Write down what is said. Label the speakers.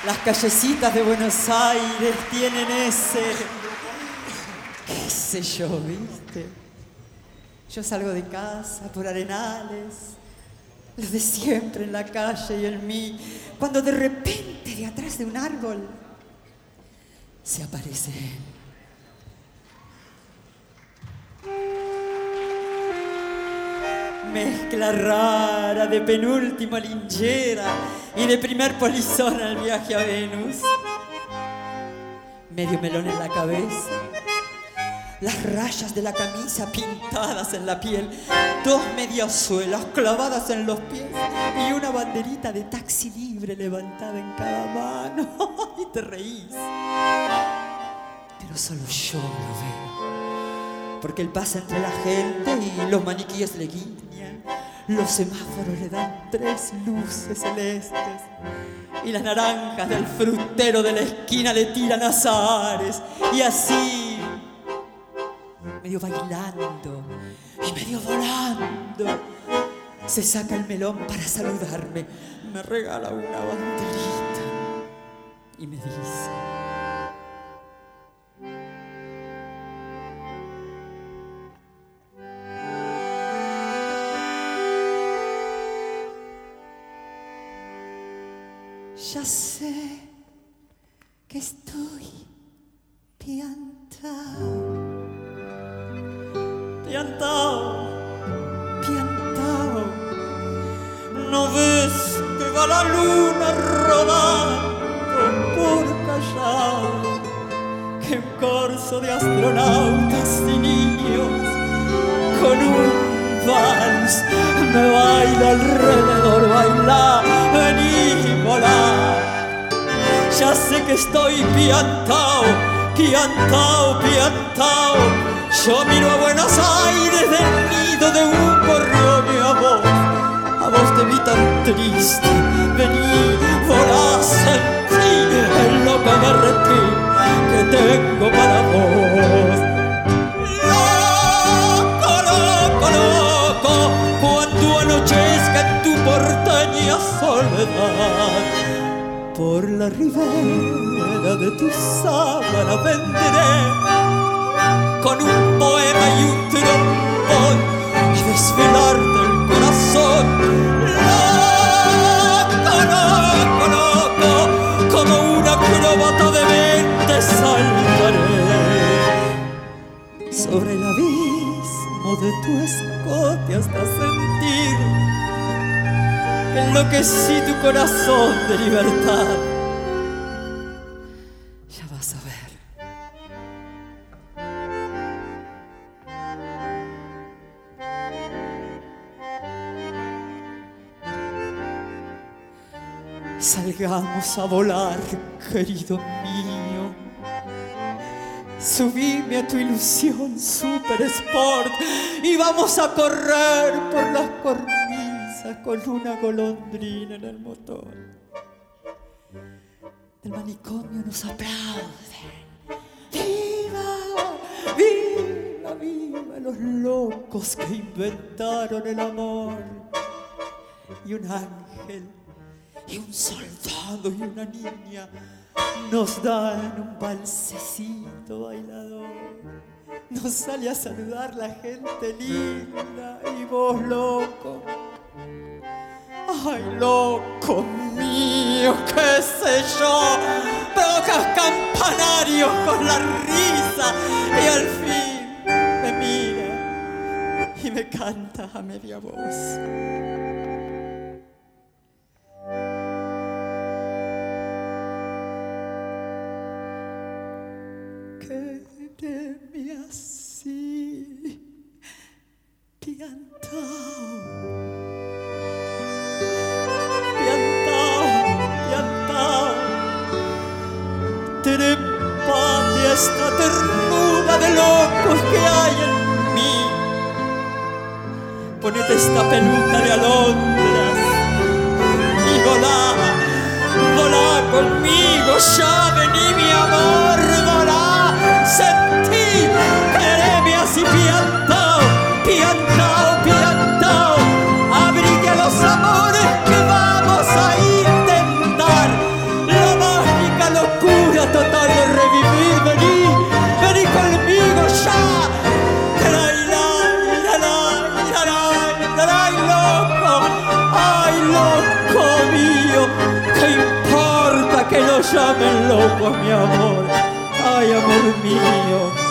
Speaker 1: Las callecitas de Buenos Aires tienen ese... qué sé yo, ¿viste? Yo salgo de casa por Arenales, los de siempre en la calle y en mí, cuando de repente de atrás de un árbol se aparece él. Mezcla rara de penúltimo linchera y de primer polizón al viaje a Venus. Medio melón en la cabeza, las rayas de la camisa pintadas en la piel, dos mediasuelas clavadas en los pies y una banderita de taxi libre levantada en cada mano. Y te reís. Pero solo yo lo veo, porque él pasa entre la gente y los maniquíes le guiñan. Los semáforos le dan 3 luces celestes y las naranjas del frutero de la esquina le tiran azahares. Y así, medio bailando y medio volando, se saca el melón para saludarme, me regala una banderita y me dice: ya sé que estoy piantao, piantao, piantao. ¿No ves que va la luna rodando por Callao? Que un corso de astronautas y niños con un vals me baila alrededor. Baila, vení, volá. Ya sé que estoy piantao, piantao, piantao. Yo miro a Buenos Aires del nido de un gorrión y a vos te vi tan triste. Vení, volá, sentí el loco berretín que tengo para vos. Loco, loco, loco, cuando anochezca en tu porteña soledad, por la ribera de tu sábana vendré con un poema y un trombón a desvelarte el corazón. Loco, loco, loco, como una acróbata de mente saltaré sobre el abismo de tu escote hasta sentir que enloquecí tu corazón de libertad. Ya vas a ver. Salgamos a volar, querido mío. Subime a tu ilusión Super Sport y vamos a correr por las cornisas con una golondrina en el motor. Del manicomio nos aplauden. ¡Viva! ¡Viva! ¡Viva! Los locos que inventaron el amor. Y un ángel y un soldado y una niña nos dan un balsecito bailador. Nos sale a saludar la gente linda y vos loco. Ay, loco mío, qué sé yo, tocas campanarios con la risa y al fin me mira y me canta a media voz. Quédeme así, piantao, piantao, piantao. Trépate a esta ternura de locos que hay en mí. Ponete esta peluca de alondras y volá, volá conmigo, ya vení mi amor, volá. Sentí, quereme así piantao, piantao, piantao. Abrigue a los amores que vamos a intentar. Lo más que lo llamen loco a mi amor. Ay, amor mío,